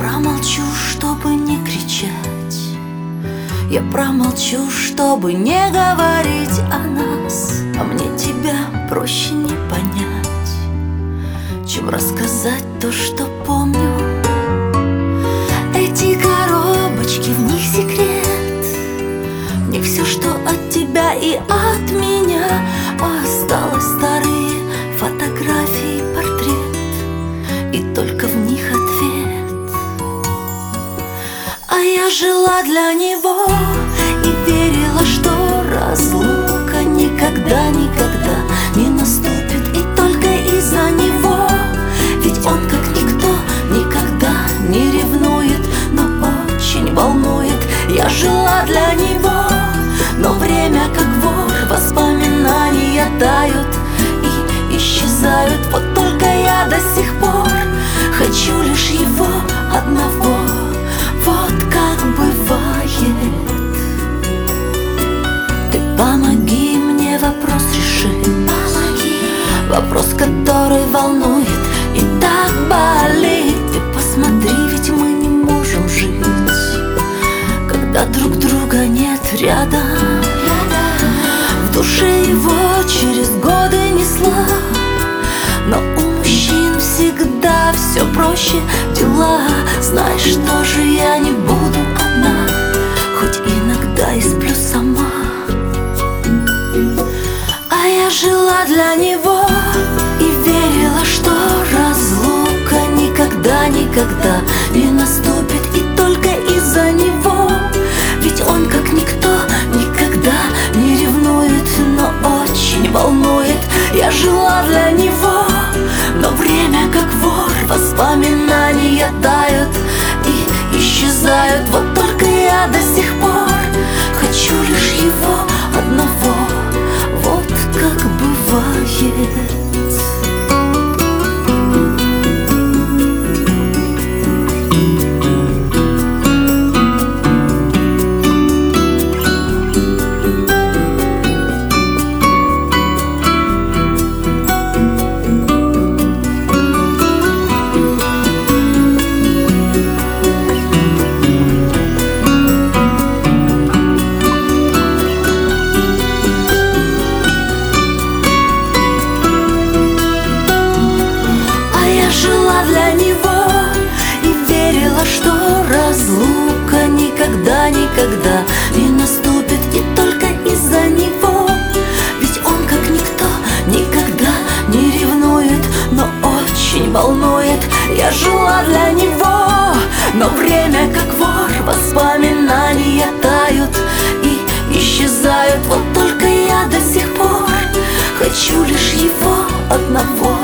промолчу, чтобы не кричать. Я промолчу, чтобы не говорить о нас. А мне тебя проще не понять, чем рассказать то, что помню. Эти коробочки, в них секрет, в них все, что от тебя и от меня. Осталось старые фотографии, портрет, и только в них ответ. А я жила для него и верила, что разлука никогда, никогда не наступит. И только из-за него, ведь он как никто никогда не ревнует, но очень волнует. Я жила для него, но время как вор, воспоминания тают и исчезают. Вот только я до сих пор хочу лишь его одного. Вот как бывает. Ты помоги мне вопрос решить, помоги. Вопрос, который волнует и так болит. Ты посмотри, ведь мы не можем жить, когда друг друга нет рядом. В душе его через годы несла, но у мужчин всегда все проще дела. Знаешь, тоже я не буду одна, хоть иногда и сплю сама. А я жила для него и верила, что разлука никогда, никогда не наступит. И только из-за него, ведь он как никто никогда не ревнует, но очень волнует. Я жила для него, но время как вор, воспоминания тают и исчезают. Вот только я до сих пор хочу лишь его одного. Вот как бывает. Для него и верила, что разлука никогда, никогда не наступит. И только из-за него, ведь он как никто никогда не ревнует, но очень волнует. Я жила для него, но время как вор, воспоминания тают и исчезают. Вот только я до сих пор хочу лишь его одного.